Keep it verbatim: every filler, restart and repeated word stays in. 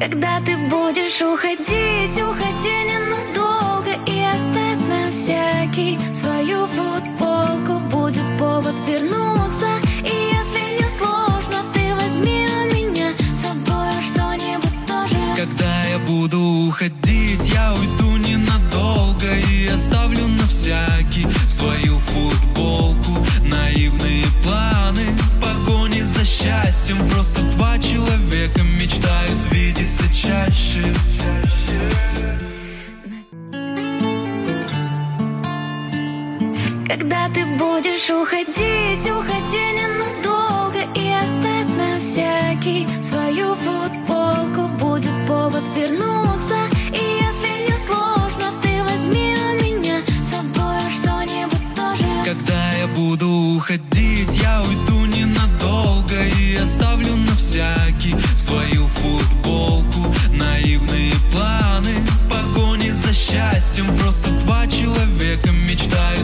Когда ты будешь уходить, уходи ненадолго и оставь на всякий свою футболку. Будет повод вернуться, и если не сложно, ты возьми у меня с собой что-нибудь тоже. Когда я буду уходить, я уйду ненадолго и оставлю на всякий свою футболку. Наивные планы в погоне за счастьем. Просто два человека мечтают видеться чаще. Когда ты будешь уходить, уходи ненадолго и оставь на всякий свою футболку. Будет повод вернуться, и если не сложно, ты возьми у меня с собой что-нибудь тоже. Когда я буду уходить, я уйду ненадолго и оставлю на всякий свою футболку. Наивные планы в погоне за счастьем. Просто два человека мечтают